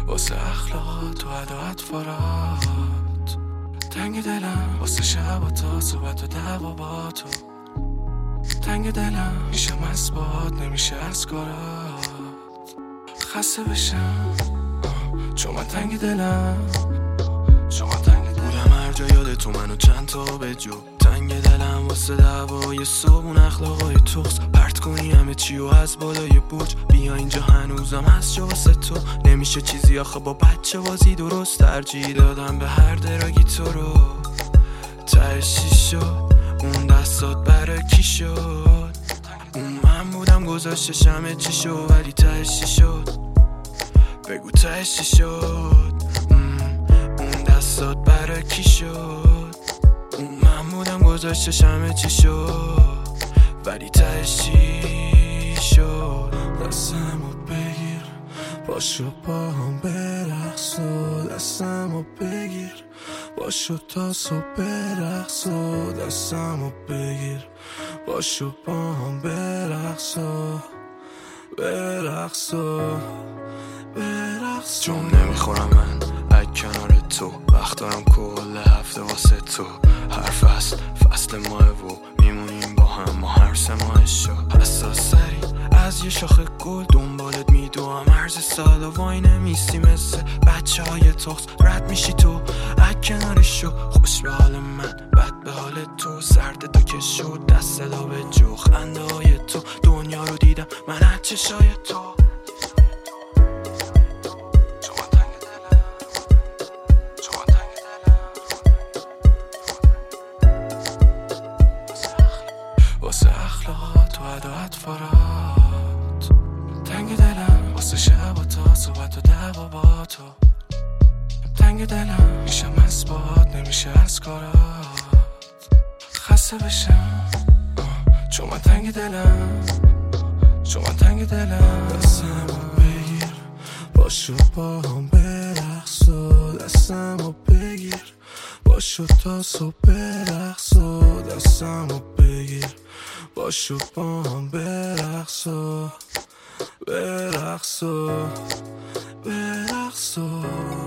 واسه اخلاقات و عدالت فرات تنگ دلم، واسه شب و تا صحبت و دعوا با تو تنگ دلم، میشم از باد نمیشه از کارات خسته بشم چون من تنگ دلم، چون من تنگ دلم بودم هر جا یاد تو منو چند تا به جو تنگ دلم واسه دعوای صبحون اخلاقای توست پرت کنی همه چی و از بالای برج بیا اینجا هنوزم هست جا واسه تو نمیشه چیزی آخه با بچه بازی درست ترجیح دادم به هر دراگی تو رو تهش چی شد اون دستات برای کی شد اون من بودم گذاشتش همه چی شد ولی تهش چی شد بگو تهش چی شد اون دستات برای کی شد اون من بودم گذاشتش همه چی شد ولی تهش چی شد دستمو بگیر باشو با هم برقص و دستمو بگیر باشو تا صبح برقص و دستمو بگیر باشو با هم برقص و برقص و برقص چون نمیخورم من از کنار تو وقت دارم کل هفته واسه تو هر فصل ماه و میمونیم با هم ما هر 3 ماه شد حساس سری از یه شاخه گل دنبالت میدوام عرض سال و وای نمیستی مثل بچه های تخص رد میشی تو از کنارش شو خوش به حال من بد به حال تو سرد تا که شد دست دا به جو خنده های تو دنیا رو دیدم من از چشای تو واسه اخلاقات و عدالت فرات تنگ دلم واسه شب و تا صحبت و دعوا با تو تنگ دلم میشم از باد نمیشه از کارات خسته بشم چون من تنگ دلم، چون من تنگ دلم دستمو بگیر باشو با هم برقص و دستمو بگیر باشو تا صبح برقص و دستمو بگیر باشو با هم برقص و برقص و برقص و